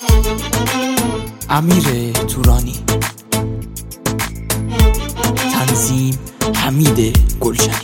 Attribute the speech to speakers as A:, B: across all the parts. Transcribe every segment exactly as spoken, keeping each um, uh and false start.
A: امیر تورانی، تنظیم حمید گلشنی.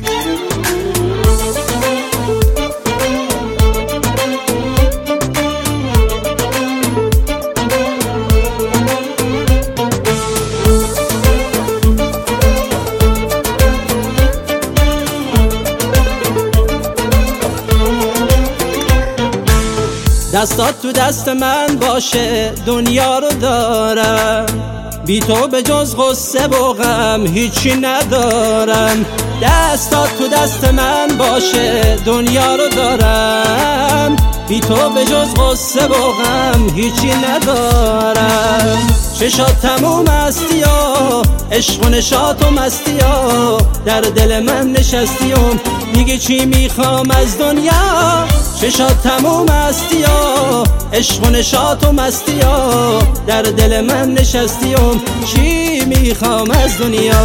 B: دستات تو دست من باشه دنیا رو دارم، بی تو به جز غصه و غم هیچی ندارم. دستات تو دست من باشه دنیا رو دارم، بی تو به جز غصه و غم هیچی ندارم. چشات تموم هستی و عشق و نشاط و مستی و در دل من نشستیم، دیگه چی میخوام از دنیا؟ چشات تموم هستی و عشق و نشاط و مستی و در دل من نشستیم، چی میخوام از دنیا؟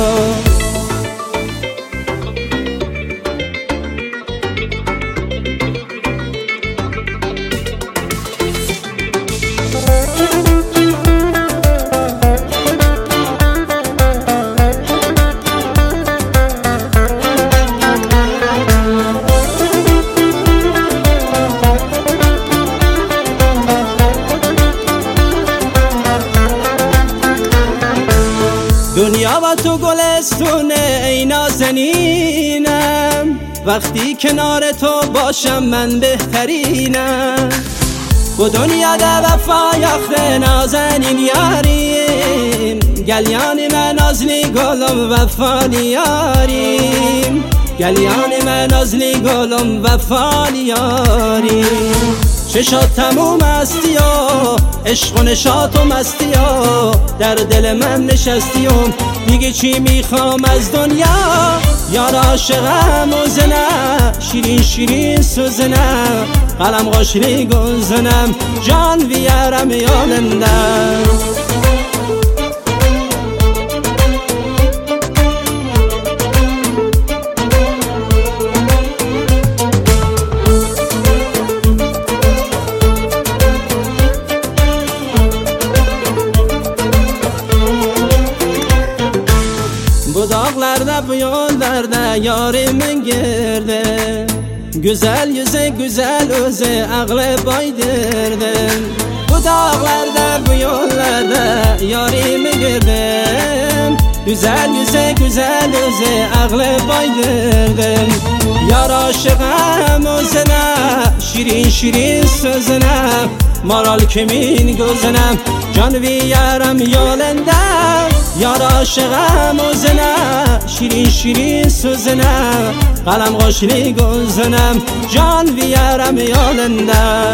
B: دنیا با تو گلستونه ای نازنینم، وقتی کنار تو باشم من بهترینم. با دنیا در وفای آخر نازنین یاریم، گلیان من نازلی گلم وفانی یاریم، گلیان من نازلی گلم وفانی یاریم. چشات تموم هستی و عشق و نشاط و مستی و در دل من نشستیم، دیگه چی میخوام از دنیا؟ یار عاشقم و زنه شیرین شیرین سوزنه، قلم قاشری گنزنم جان بیارم یالندم. Bu dağlarda bu yollarda yarimin girdi, güzel yüze güzel öze ağlı baydırdım. Bu dağlarda bu yollarda yarimin girdim, güzel yüze güzel öze ağlı baydırdım. Yar aşığım özüne şirin şirin sözüne, maral kimin gözüne can بیارم yolunda. یار عاشقم و زنه شیرین شیرین سوزنه، قلم قاشلی گنزنم جان بیارم یالنده.